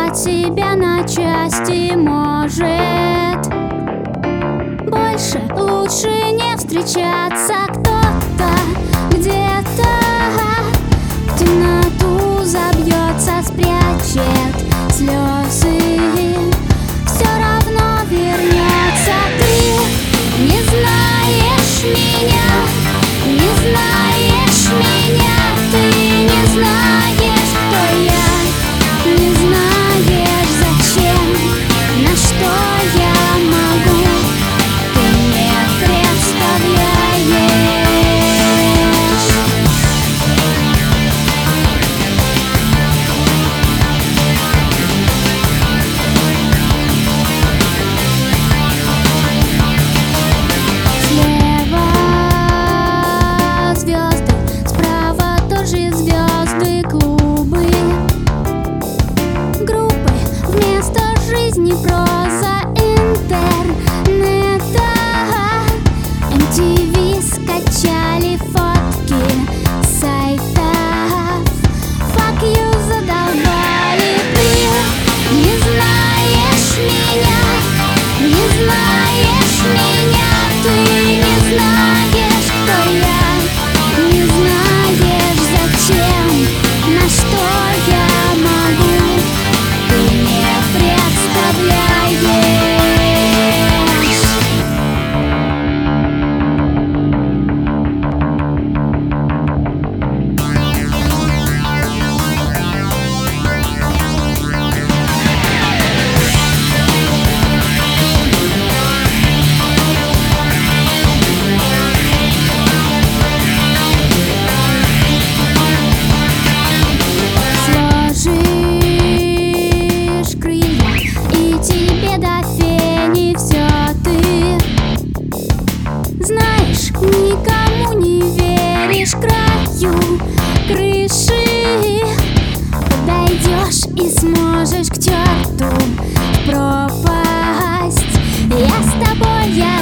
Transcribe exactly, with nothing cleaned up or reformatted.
разорвать себя на части, может. Больше лучше не встречаться. Кто-то где-то в темноту забьется, спрячет слезы, все равно вернется. Ты не знаешь меня, не знаешь меня, ты не знаешь, кто я, не знаешь, зачем, на что я могу, ты не представляешь. Слева звезды, справа тоже звезды, клубы, группы, вместо жизни проза интернета. эм ти ви скачали фотки с сайтов, fuck you задолбали. Ты не знаешь меня, не знаешь меня, ты не знаешь, кто я, не знаешь, зачем, на что я могу, ты не представляешь. Сложишь крылья, и тебе до фени все ты знаешь, никому не веришь. К краю крыши подойдешь и сможешь к черту в пропасть. Я с тобой, я